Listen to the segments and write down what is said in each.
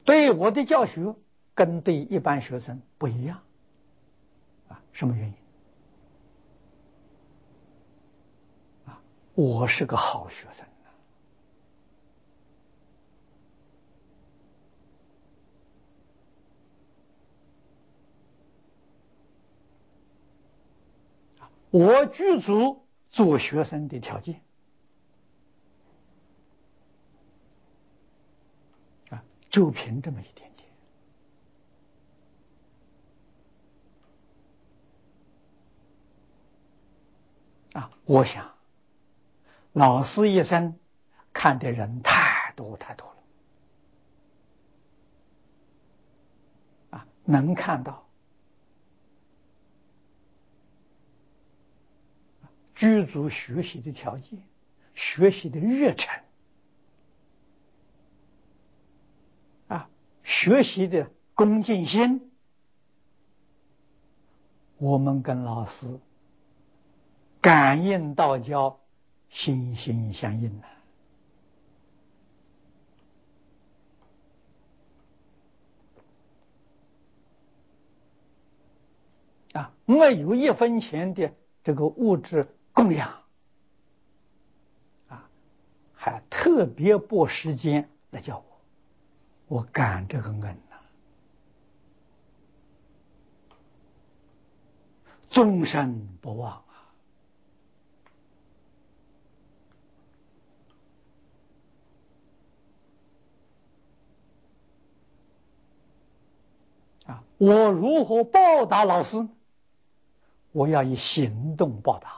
对我的教学跟对一般学生不一样什么原因我是个好学生我具足做学生的条件就凭这么一点点我想老师一生看的人太多太多了能看到具足学习的条件，学习的热忱学习的恭敬心，我们跟老师感应道交，心心相印没有一分钱的这个物质供养还特别拨时间来教我感这个恩终身不忘我如何报答老师？我要以行动报答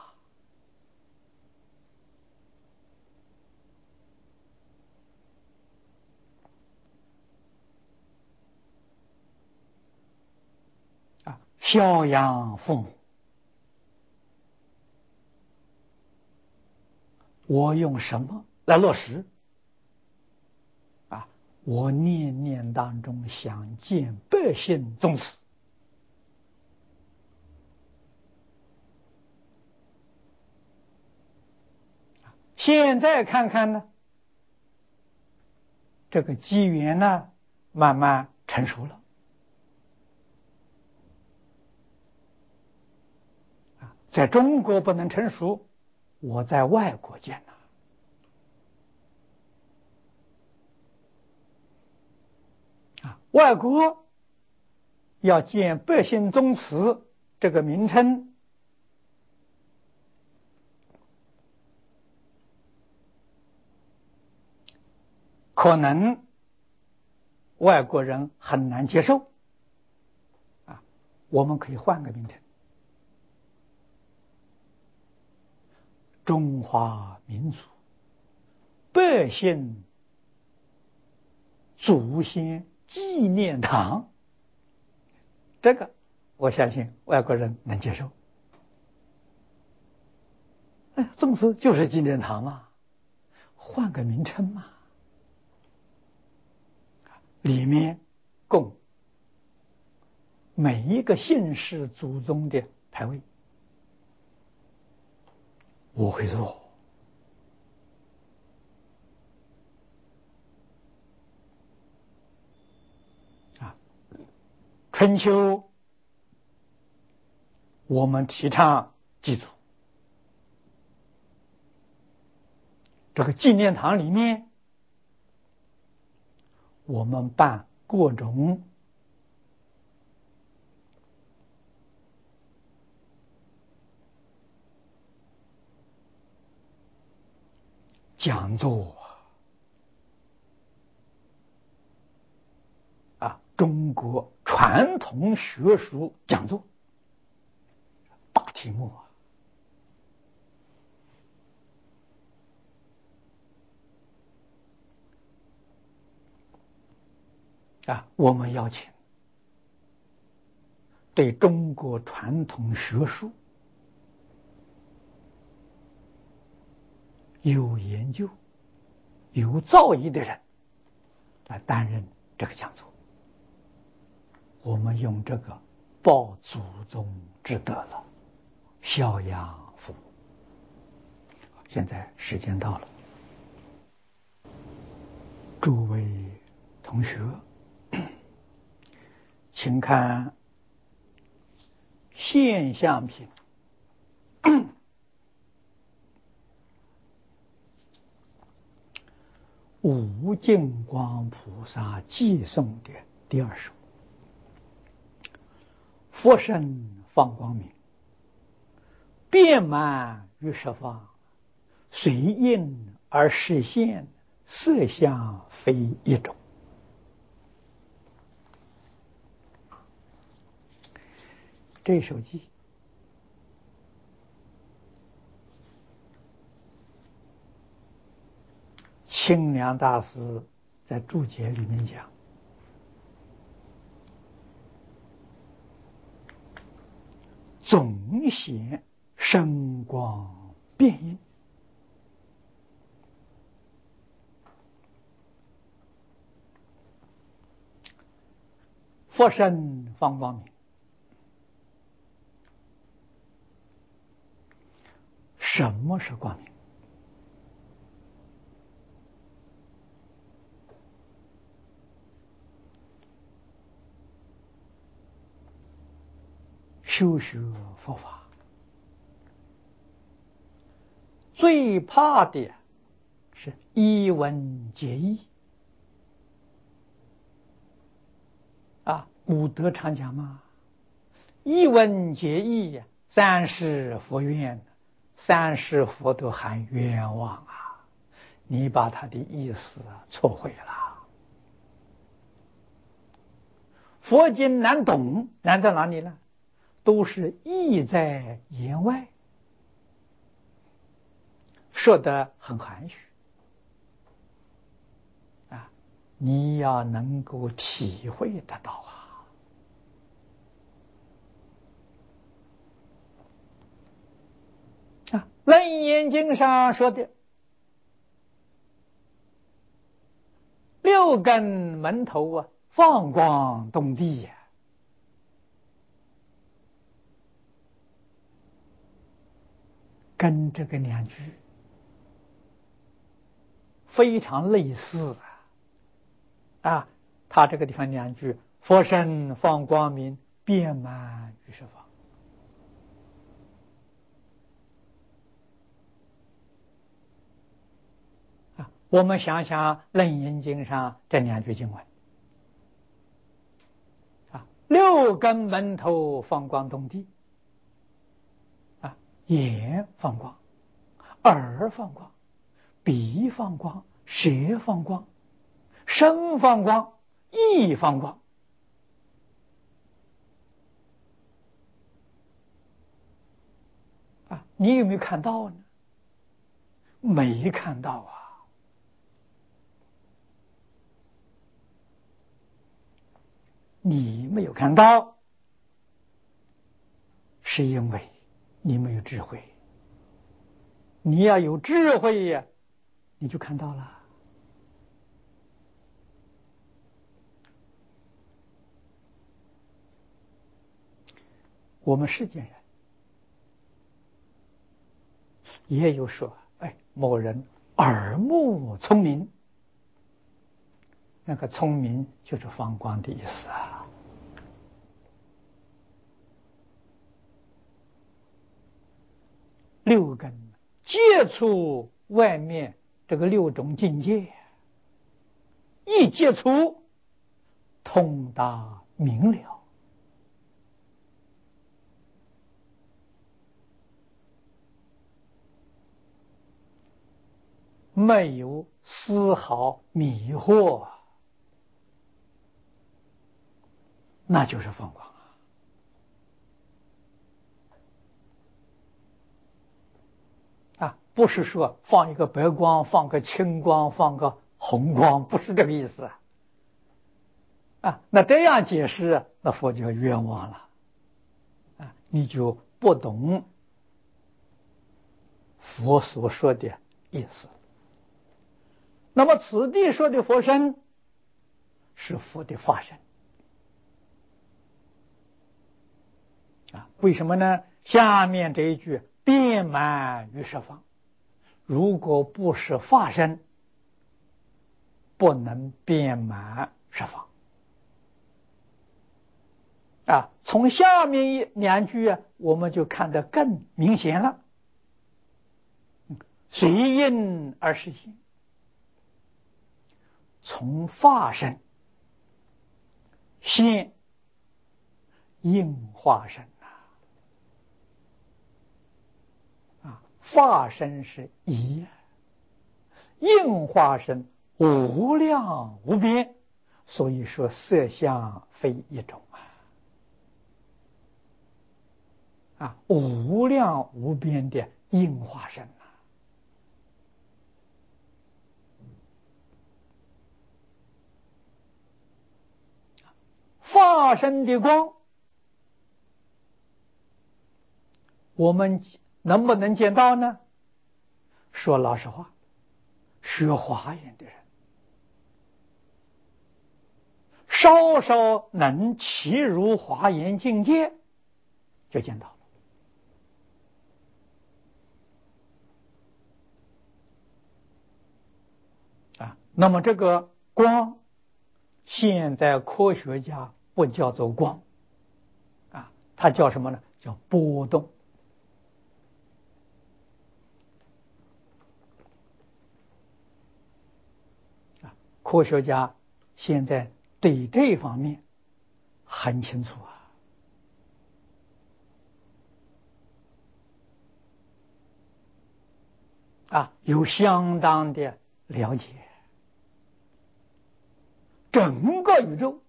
孝养父母，我用什么来落实我念念当中想见百姓宗祠现在看看呢这个机缘呢慢慢成熟了在中国不能成熟，我在外国见外国要建百姓宗祠这个名称可能外国人很难接受我们可以换个名称，中华民族百姓祖先纪念堂，这个我相信外国人能接受。宗祠就是纪念堂嘛，换个名称嘛，里面供每一个姓氏祖宗的牌位，我会做春秋我们提倡祭祖，这个纪念堂里面我们办各种讲座中国传统学术讲座，大题目我们邀请对中国传统学术有研究有造诣的人来担任这个讲座，我们用这个报祖宗之德了，孝养父母。现在时间到了，诸位同学请看现象品无尽光菩萨偈颂的第2首。佛身放光明，遍满于十方，随应而实现，色相非一种。这首偈清凉大师在注解里面讲，总显生光遍映，佛身放光明。什么是光明？修学佛法最怕的是一文解义古德常讲嘛，一文解义，三世佛愿，三世佛都含冤枉啊！你把他的意思错会了。佛经难懂，难在哪里呢？都是意在言外，说得很含蓄你要能够体会得到楞严经上说的6根门头放光动地跟这个2句非常类似他这个地方2句，佛身放光明，遍满于十方。我们想想楞严经上这2句经文6根门头放光动地眼放光，耳放光，鼻放光，舌放光，身放光，意放光。你有没有看到呢？没看到你没有看到，是因为你没有智慧。你要有智慧你就看到了。我们世间人也有说，某人耳目聪明，那个聪明就是放光的意思6根接触外面这个6种境界，一接触通达明了，没有丝毫迷惑，那就是放光不是说放一个白光，放个青光，放个红光，不是这个意思那这样解释那佛就冤枉了你就不懂佛所说的意思。那么此地说的佛身是佛的法身为什么呢？下面这一句遍满于十方，如果不是法身，不能遍满十方从下面两句我们就看得更明显了。随因而实现，从法身现应化身化身是一，应化身无量无边，所以说色相非一种无量无边的应化身化身的光，我们能不能见到呢？说老实话，学华严的人稍稍能契入华严境界，就见到了那么这个光，现在科学家不叫做光它叫什么呢？叫波动科学家现在对这方面很清楚有相当的了解。整个宇宙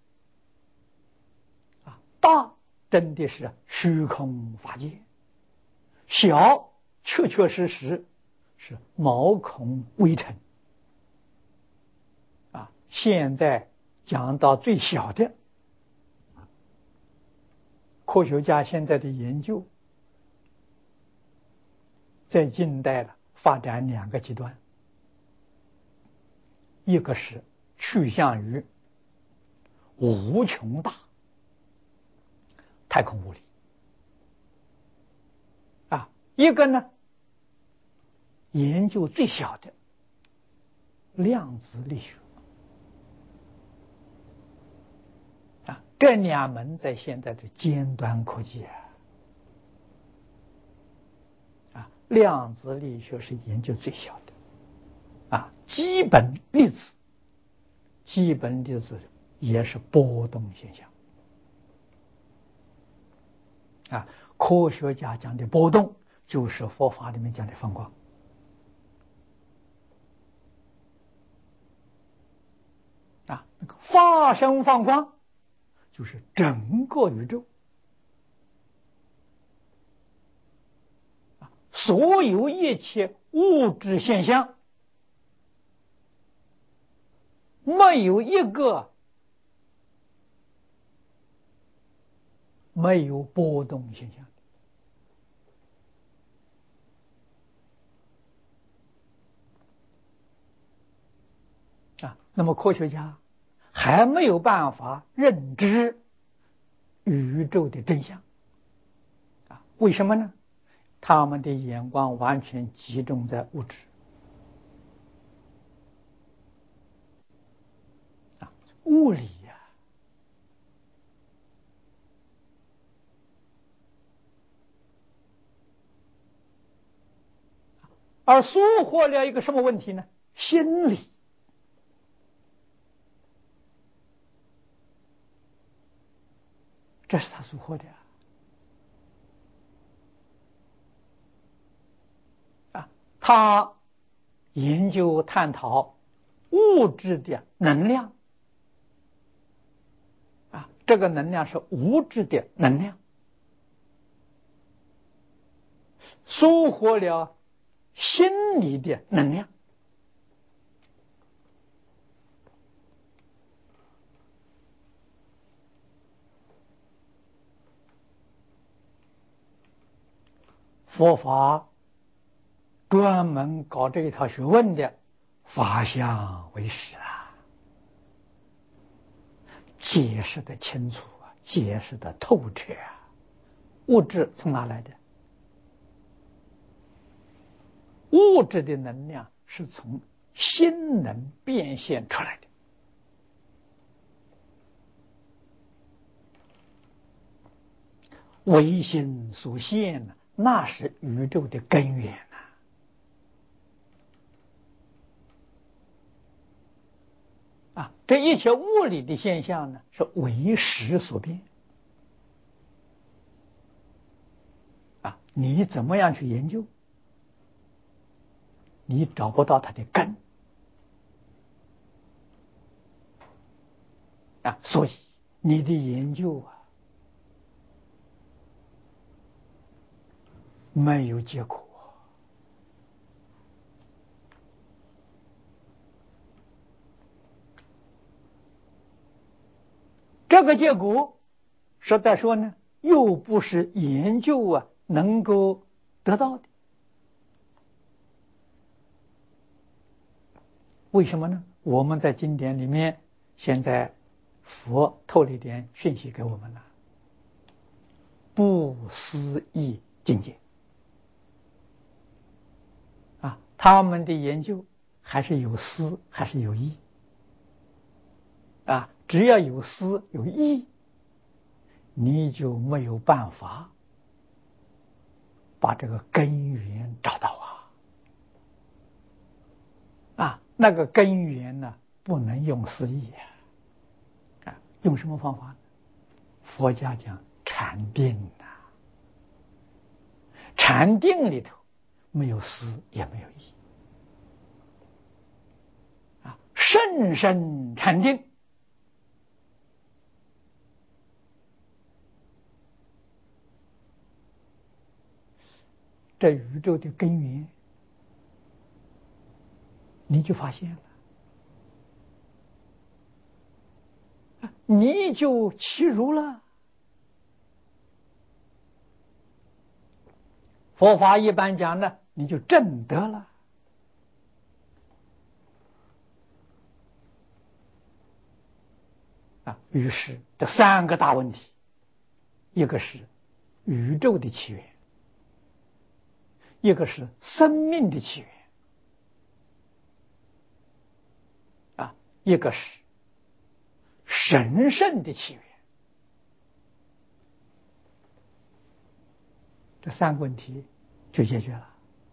大真的是虚空法界，小确确实实是毛孔微尘现在讲到最小的，科学家现在的研究在近代发展两个极端，一个是趋向于无穷大太空物理一个呢研究最小的量子力学这两门在现在的尖端科技量子力学是研究最小的基本粒子也是波动现象科学家讲的波动就是佛法里面讲的放光那个发生放光就是整个宇宙所有一切物质现象没有一个没有波动现象那么科学家还没有办法认知宇宙的真相为什么呢？他们的眼光完全集中在物质物理而收获了一个什么问题呢？心理这是他收获的他研究探讨物质的能量这个能量是物质的能量，收获了心理的能量佛法专门搞这一套学问的法相为师解释的清楚解释的透彻物质从哪来的？物质的能量是从心能变现出来的唯心所现呢，那是宇宙的根源这一切物理的现象呢，是为识所变你怎么样去研究，你找不到它的根所以你的研究没有结果。这个结果实在说呢，又不是研究能够得到的。为什么呢？我们在经典里面，现在佛透了一点讯息给我们了，不思议境界他们的研究还是有思，还是有意只要有思有意，你就没有办法把这个根源找到那个根源呢，不能用思意用什么方法呢？佛家讲禅定禅定里头没有思也没有意甚深禅定，这宇宙的根源你就发现了你就契入了。佛法一般讲呢，你就证得了于是这三个大问题，一个是宇宙的起源，一个是生命的起源一个是神圣的起源。这三个问题就解决了。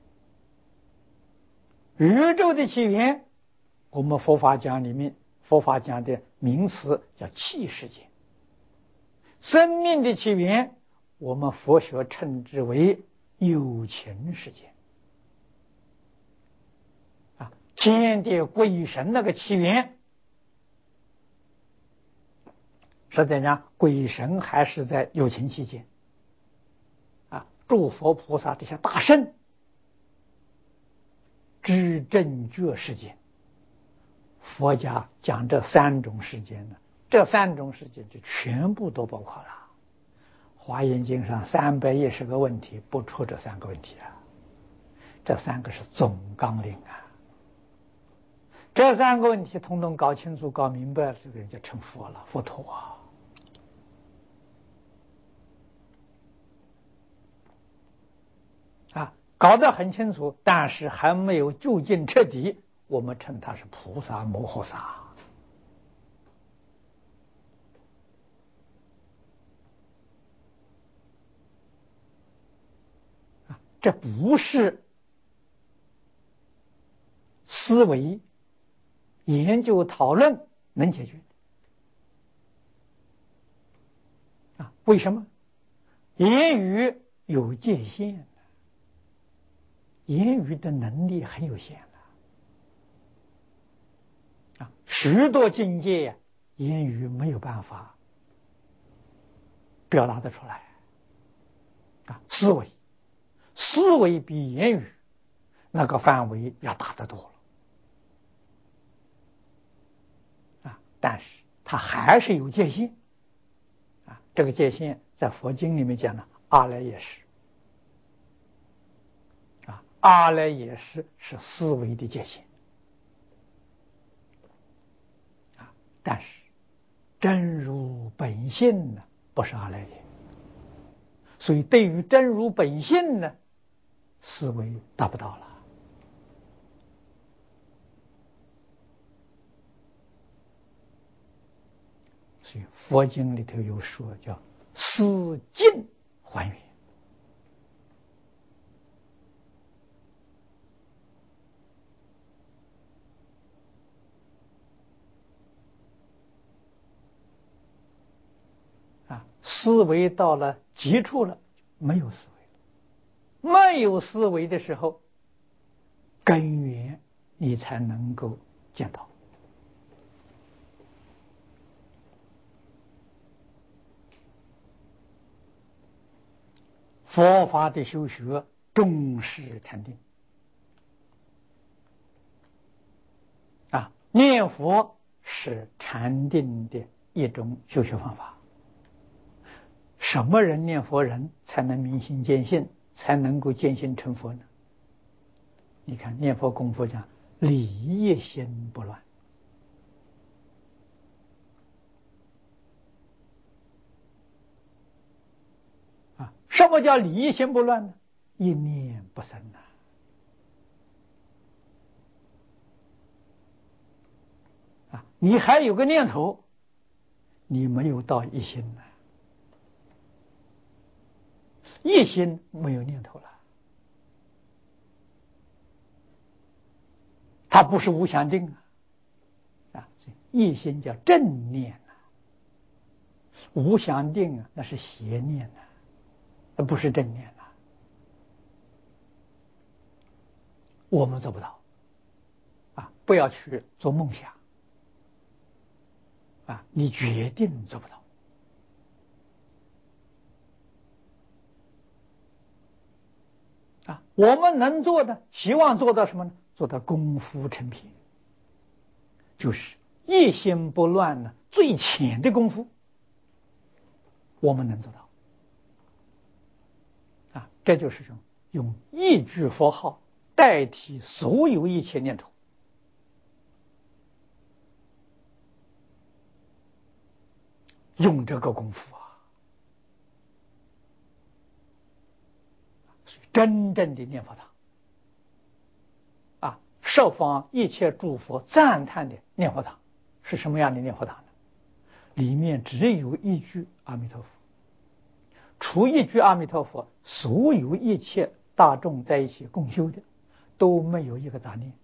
宇宙的起源，我们佛法讲里面，佛法讲的名词叫气世界。生命的起源，我们佛学称之为有情世界天地鬼神那个起源，实际上鬼神还是在有情期间诸佛菩萨这些大圣知正觉世界，佛家讲这三种世界呢，这三种世界就全部都包括了。华严经上310个问题不出这三个问题这三个是总纲领这三个问题统统搞清楚搞明白了，这个人就成佛了，佛陀搞得很清楚，但是还没有究竟彻底，我们称他是菩萨摩诃萨这不是思维研究讨论能解决为什么？言语有界限言语的能力很有限许多境界言语没有办法表达得出来思维比言语那个范围要大得多了但是它还是有界限这个界限在佛经里面讲的阿赖耶识阿赖耶识是思维的界限但是真如本性呢，不是阿赖耶，所以对于真如本性呢，思维达不到了。所以佛经里头有说叫思境还原。思维到了极处了，没有思维了。没有思维的时候，根源你才能够见到。佛法的修学重视禅定念佛是禅定的一种修学方法。什么人念佛人才能明心见性，才能够见性成佛呢？你看念佛功夫讲理一心不乱。什么叫理一心不乱呢？一念不生你还有个念头，你没有到一心呢。一心没有念头了，它不是无想定一心叫正念无想定那是邪念那不是正念我们做不到不要去做梦想你决定做不到我们能做的，希望做到什么呢？做到功夫成片，就是一心不乱呢，最浅的功夫，我们能做到这就是什么？用一句佛号代替所有一切念头。用这个功夫真正的念佛堂受访一切诸佛赞叹的念佛堂是什么样的念佛堂呢？里面只有一句阿弥陀佛，除一句阿弥陀佛，所有一切大众在一起共修的都没有一个杂念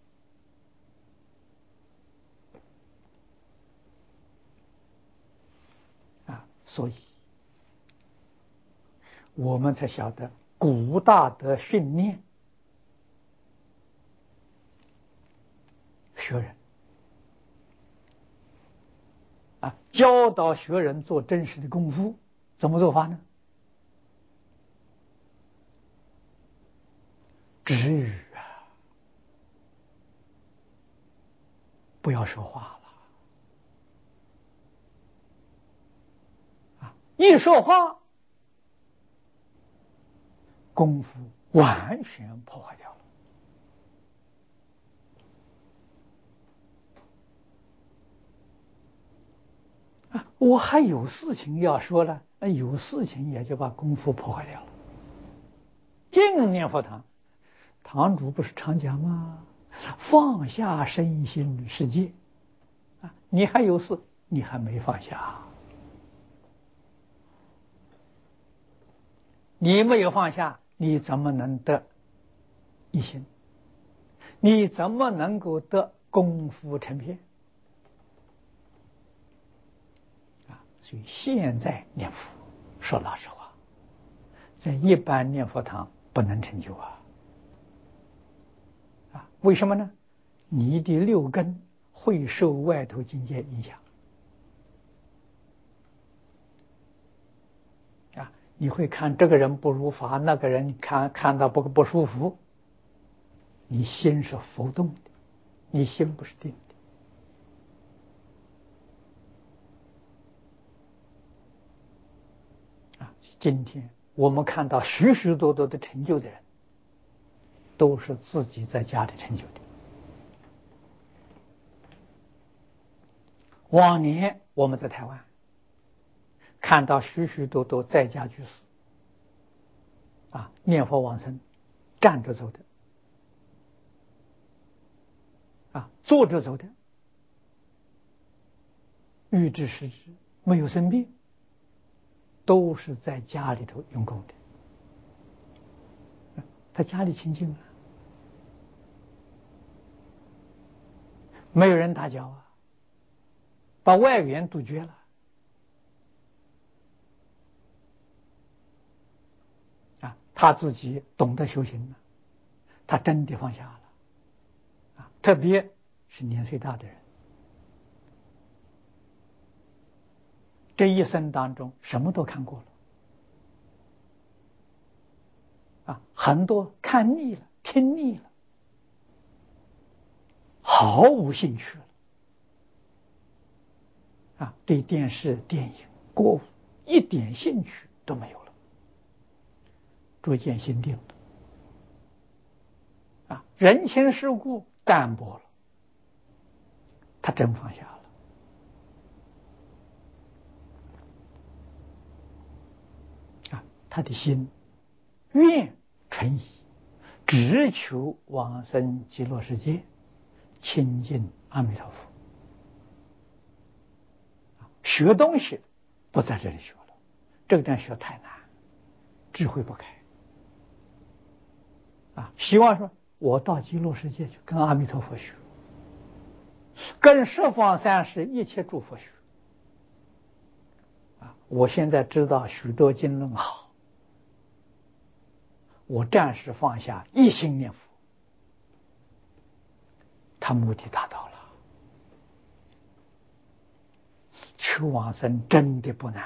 所以我们才晓得古大德训练学人教导学人做真实的功夫，怎么做法呢？止语不要说话了一说话功夫完全破坏掉了我还有事情要说了有事情也就把功夫破坏掉了。净念佛堂，堂主不是常讲吗？放下身心世界你还有事，你还没放下，你没有放下，你怎么能得一心？你怎么能够得功夫成片所以现在念佛，说老实话，在一般念佛堂不能成就为什么呢？你的六根会受外头境界影响你会看这个人不如法，那个人看到不舒服，你心是浮动的，你心不是定的今天我们看到许许多多的成就的人，都是自己在家里成就的。往年我们在台湾看到许许多多在家居士念佛往生，站着走的坐着走的，欲知时知，没有生病都是在家里头用功的。他家里清净啊，没有人打搅啊，把外援杜绝了啊，他自己懂得修行了，他真的放下了啊，特别是年岁大的人，这一生当中什么都看过了啊，很多看腻了，听腻了，毫无兴趣了啊，对电视、电影、歌舞一点兴趣都没有了，逐渐心定了啊，人情世故淡薄了，他真放下了啊，他的心愿纯一，只求往生极乐世界，亲近阿弥陀佛。学东西不在这里学了，这个地方学太难，智慧不开啊！希望说我到极乐世界去跟阿弥陀佛学，跟十方三世一切诸佛学啊！我现在知道许多经论好，我暂时放下，一心念佛，他目的达到了。求往生真的不难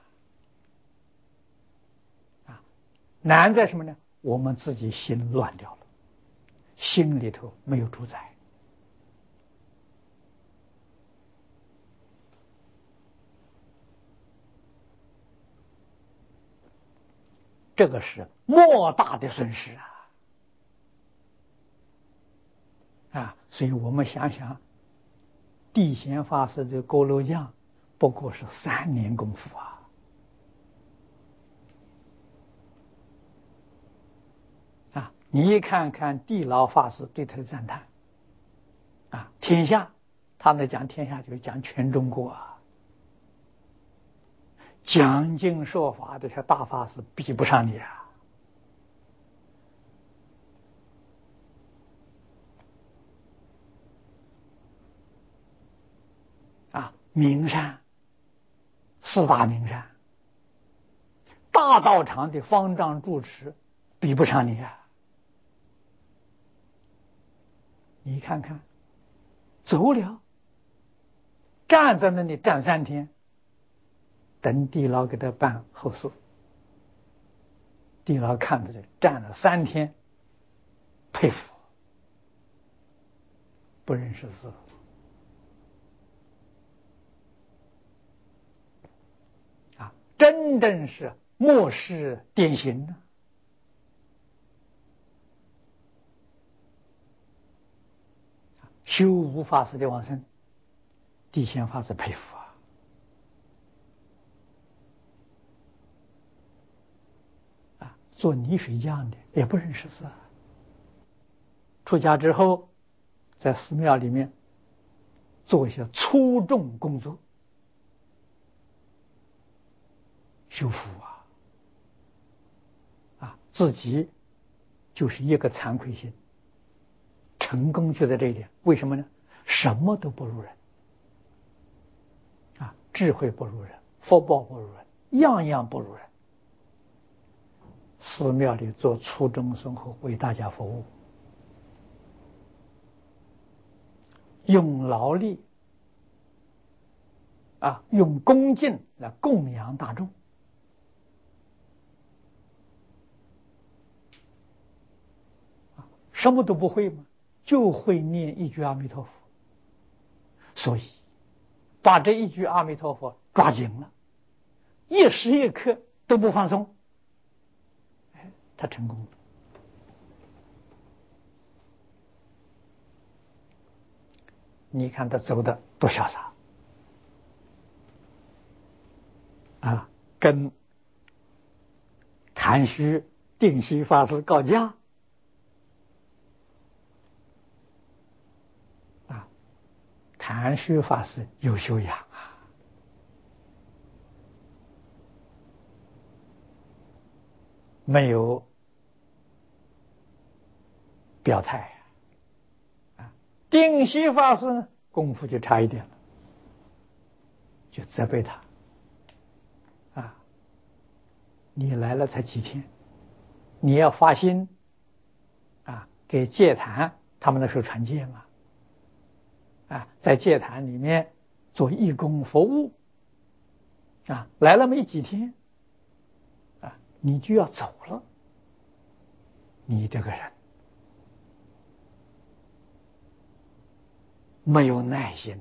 啊！难在什么呢？我们自己心乱掉了，心里头没有主宰。这个是莫大的损失啊！所以我们想想，地贤法师的锅炉匠不过是3年功夫啊！你一看看地老法师对他的赞叹啊，天下，他那讲天下就是讲全中国啊，讲经说法这些大法师比不上你啊！名山4大名山，大道场的方丈住持比不上你啊！你看看，走了，站在那里站3天，等地老给他办后事。地老看着这站了3天，佩服，不认识字啊，真正是末世典型呢。修无法师的往生，地贤法师佩服啊！做泥水匠的也不认识字出家之后，在寺庙里面做一些粗重工作，修复自己就是一个惭愧心，成功就在这一点。为什么呢？什么都不如人智慧不如人，福报不如人，样样不如人。寺庙里做粗重生活，为大家服务，用劳力用恭敬来供养大众什么都不会吗？就会念一句阿弥陀佛，所以把这一句阿弥陀佛抓紧了，一时一刻都不放松，他成功了。你看他走的多潇洒跟谭虚、定西法师告假谭虚法师有修养没有表态啊。定西法师呢，功夫就差一点了，就责备他啊，你来了才几天，你要发心啊，给戒坛，他们那时候传戒嘛，啊，在戒坛里面做义工服务啊，来了没几天啊，你就要走了，你这个人没有耐心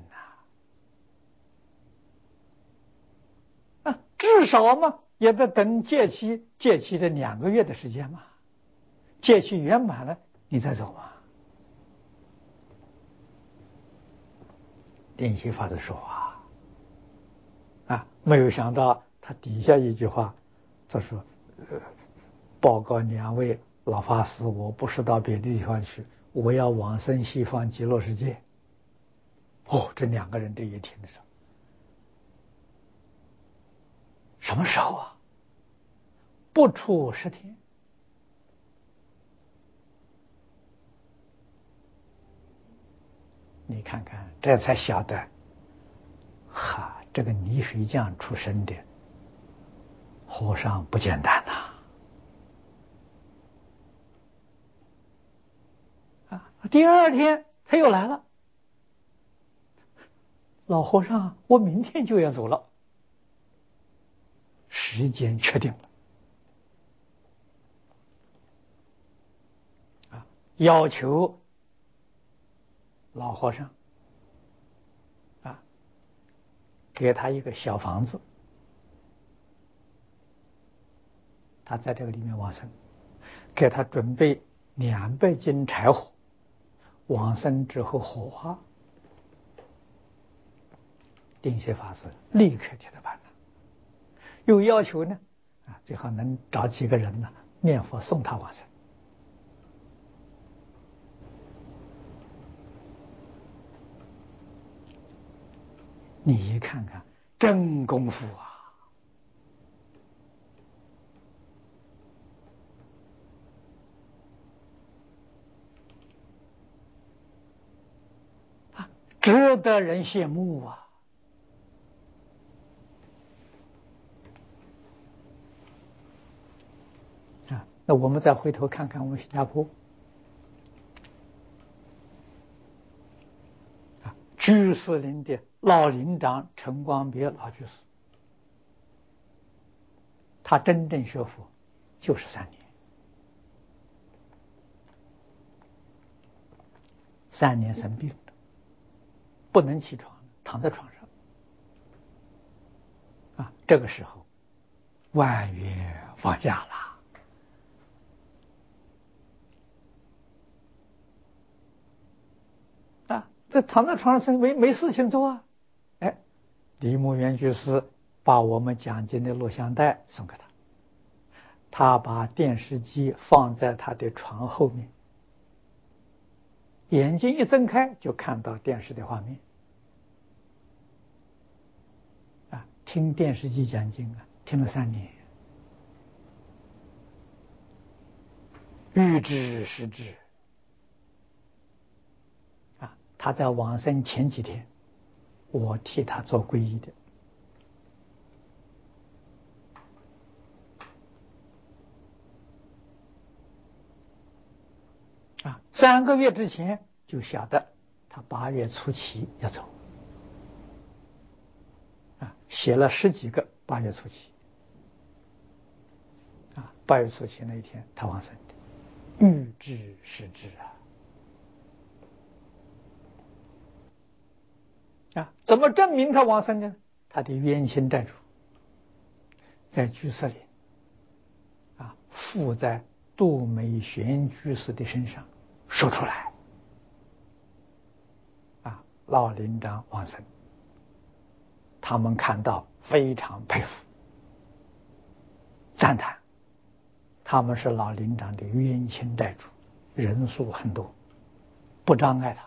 啊，至少嘛也得等戒期的2个月的时间嘛，戒期圆满了你再走嘛。定西法师说没有想到他底下一句话，他说报告2位老法师，我不是到别的地方去，我要往生西方极乐世界。这2个人这一听的时候，什么时候啊？不出10天。你看看，这才晓得，这个泥水匠出身的和尚不简单第2天他又来了，老和尚，我明天就要走了，时间确定了要求老和尚给他一个小房子，他在这个里面往生，给他准备200斤柴火，往生之后火化。定西法师立刻替他办了，又要求呢最好能找几个人呢念佛送他往生。你看看真功夫值得人羡慕那我们再回头看看我们新加坡居士林的老林长陈光别老居士，他真正学佛就是3年，3年生病了，不能起床，躺在床上这个时候万缘放下了这躺在床上没事情做李牧原居士把我们讲经的录像带送给他，他把电视机放在他的床后面，眼睛一睁开就看到电视的画面听电视机讲经听了3年，欲知时至他在往生前几天，我替他做皈依的3个月之前就晓得他8月初7要走写了10几个8月初78月初7那一天他往生的，欲知时至怎么证明他往生呢？他的冤亲债主在居士林附在杜美玄居士的身上说出来老林长往生，他们看到非常佩服赞叹，他们是老林长的冤亲债主，人数很多，不障碍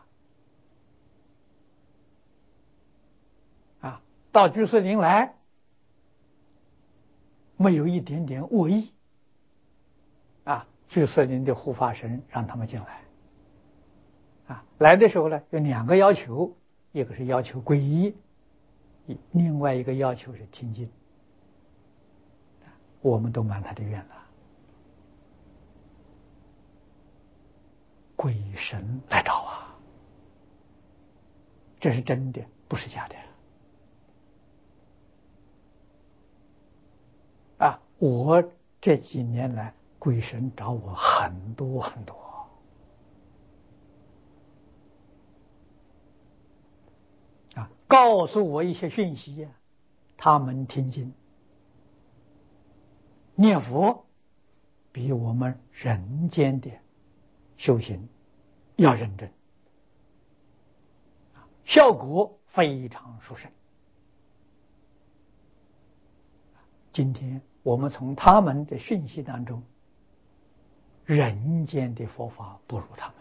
他到居士林来没有一点点恶意居士林的护法神让他们进来。来的时候呢，有2个要求，一个是要求皈依，另外一个要求是听经。我们都满他的愿了。鬼神来找啊，这是真的，不是假的。我这几年来，鬼神找我很多很多。告诉我一些讯息，他们听经念佛比我们人间的修行要认真，效果非常殊胜。今天我们从他们的讯息当中，人间的佛法不如他们。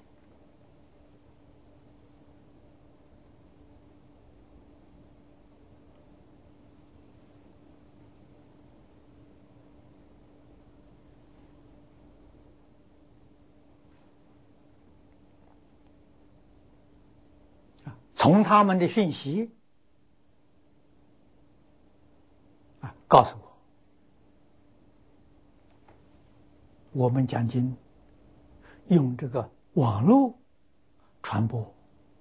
从他们的讯息告诉我们讲经用这个网络传播，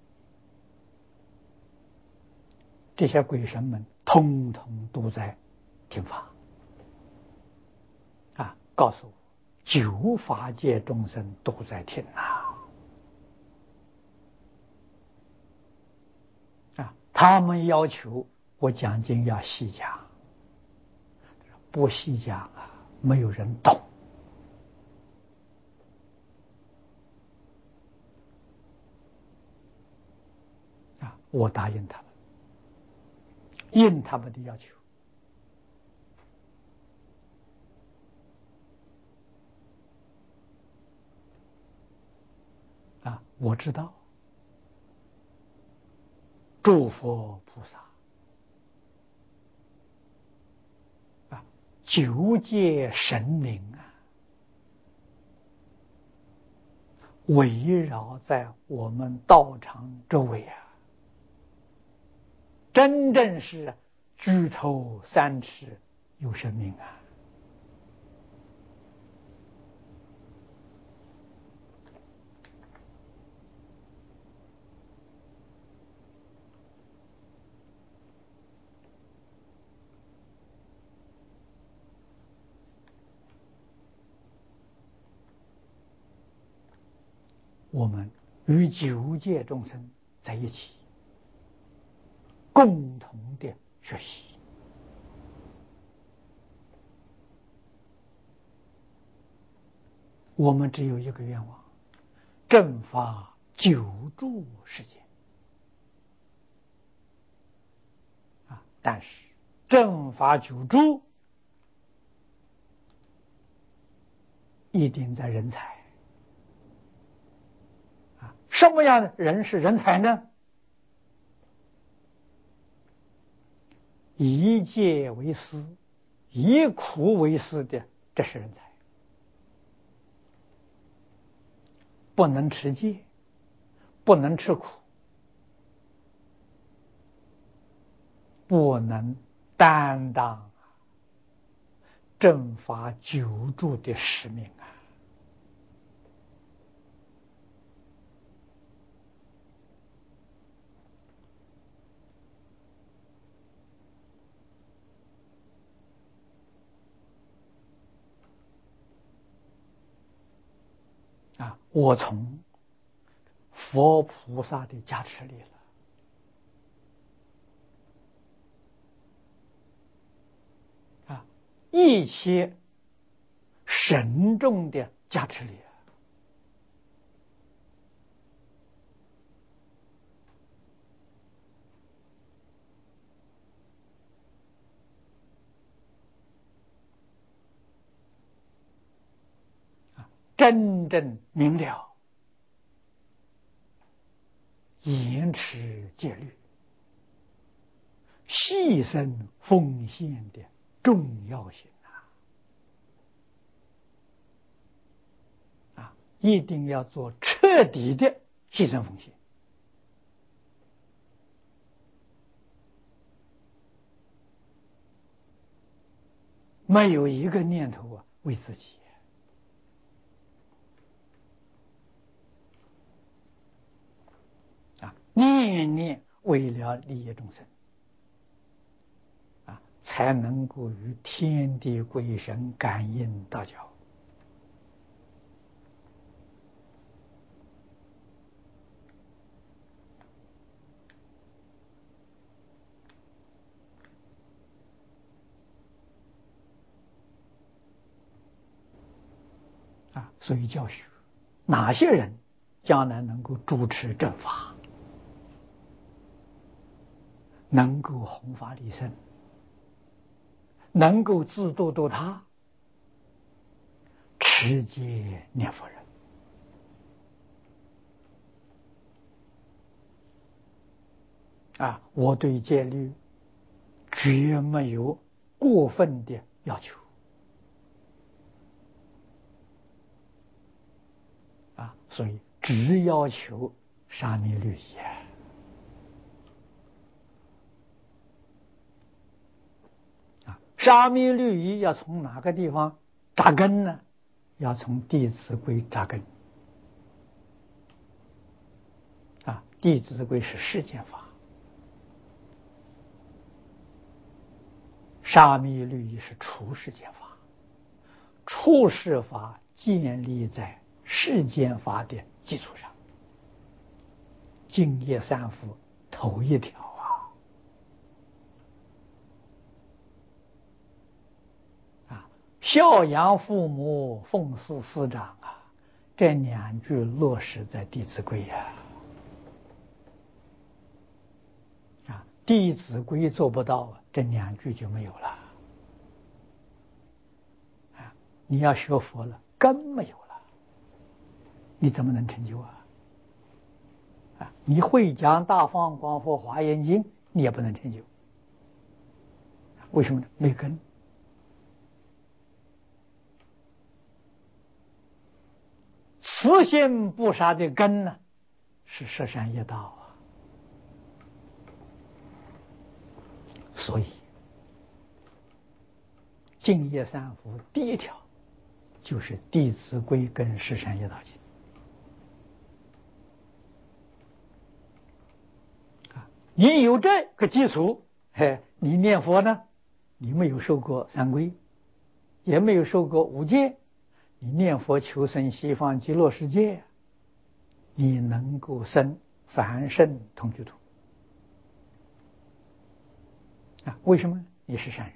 这些鬼神们通通都在听法告诉我9法界众生都在听他们要求我讲经要细讲，不细讲没有人懂我答应他们，应他们的要求我知道诸佛菩萨9界神明围绕在我们道场周围真正是举头三尺有神明我们与9界众生在一起，共同的学习。我们只有一个愿望，正法久住世间但是正法久住一定在人才什么样的人是人才呢？以戒为师，以苦为师的，这是人才。不能持戒，不能吃苦，不能担当正法久住的使命我从佛菩萨的加持里了一切神众的加持里真正明了严持戒律、牺牲奉献的重要性一定要做彻底的牺牲奉献，没有一个念头为自己。念念为了利益众生，才能够与天地鬼神感应道交。所以教学哪些人将来能够主持正法，能够弘法利生，能够自度度他，持戒念佛人。我对戒律绝没有过分的要求。所以只要求沙弥律仪。沙弥律仪要从哪个地方扎根呢？要从《弟子规》扎根。《弟子规》是世间法，沙弥律仪是出世间法。出世法建立在世间法的基础上，敬业三福头一条孝养父母，奉事师长这两句落实在《弟子规》弟子规做不到，这两句就没有了。你要学佛了，根没有了，你怎么能成就你会讲大放光佛华严经，你也不能成就。为什么呢？没根。慈心不杀的根呢，是十善业道所以敬业三福第一条就是《弟子规》跟十善业道经你有这个基础，你念佛呢，你没有受过三规，也没有受过五戒，你念佛求生西方极乐世界，你能够生凡圣同居土为什么？你是善人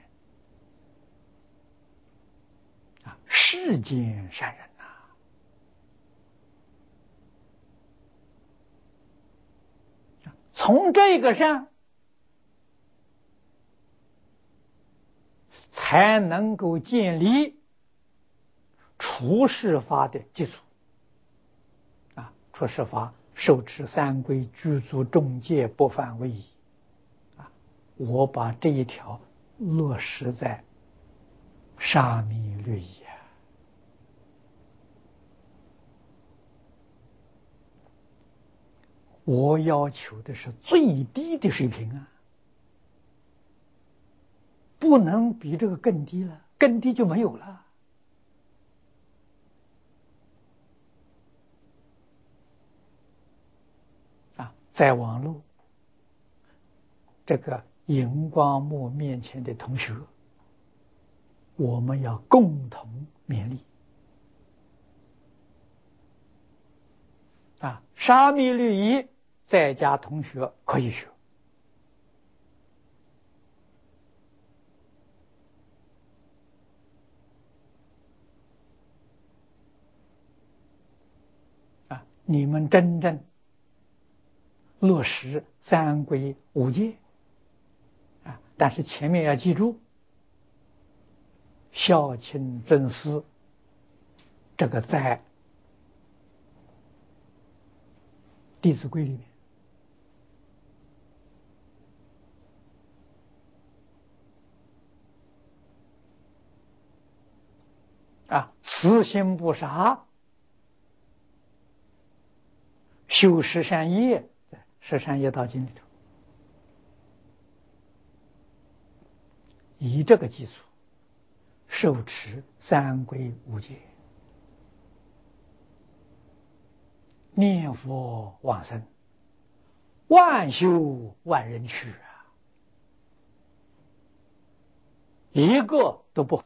世间善人从这个善才能够建立出世法的基础出世法受持三规，具足众戒，不犯违仪我把这一条落实在沙弥律仪我要求的是最低的水平不能比这个更低了，更低就没有了在网络这个荧光幕面前的同学，我们要共同勉励沙弥律仪在家同学可以学你们真正落实三规五戒但是前面要记住孝亲尊师，这个在《弟子规》里面慈心不杀修十善业，在十善业道经里头，以这个基础受持三皈五戒，念佛往生，万修万人去啊，一个都不